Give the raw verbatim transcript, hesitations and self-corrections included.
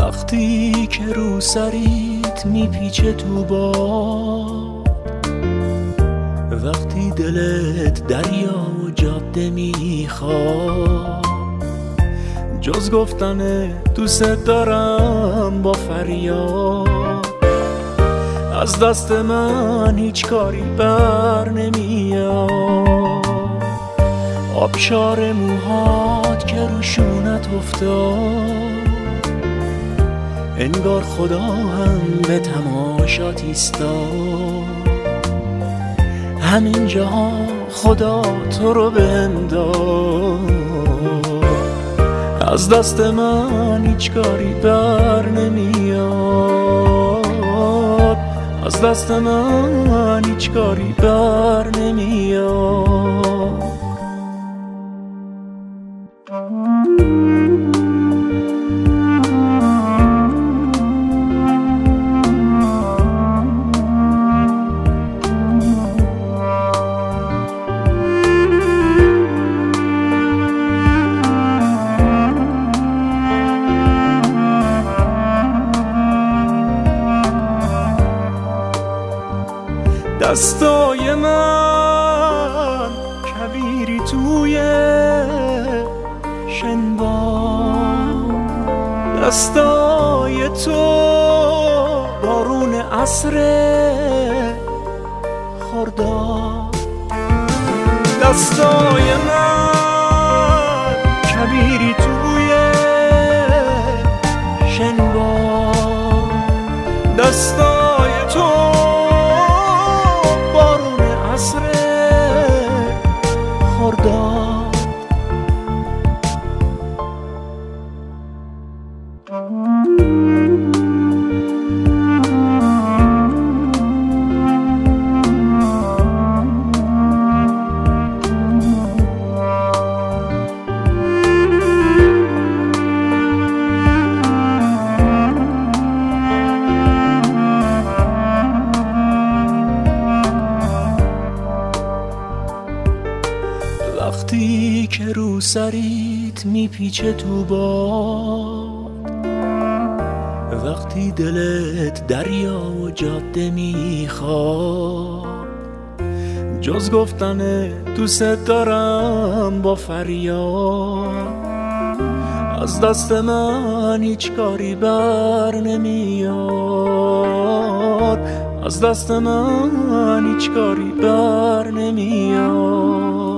وقتی که رو سریت میپیچه تو باد، وقتی دلت دریا و جاده میخواد، جز گفتن دوست دارم با فریاد، از دست من هیچ کاری بر نمیاد. آبشار موهات که رو شونت افتاد، انگار خدا هم به تماشات ایستاد. همین جا خدا تو رو بهم داد، از دست من هیچ کاری بر نمیاد. از دست من هیچ کاری بر نمیاد. دستای من کبیری توی شنبان، دستای تو بارون عصر خرداد. دستای من کبیری توی شنبان، دستای تو خرداد. وقتی که رو سریت میپیچه تو باد، وقتی دلت دریا و جاده میخواد، جز گفتن دوست دارم با فریاد، از دست من هیچ کاری بر نمیاد. از دست من هیچ کاری بر نمیاد.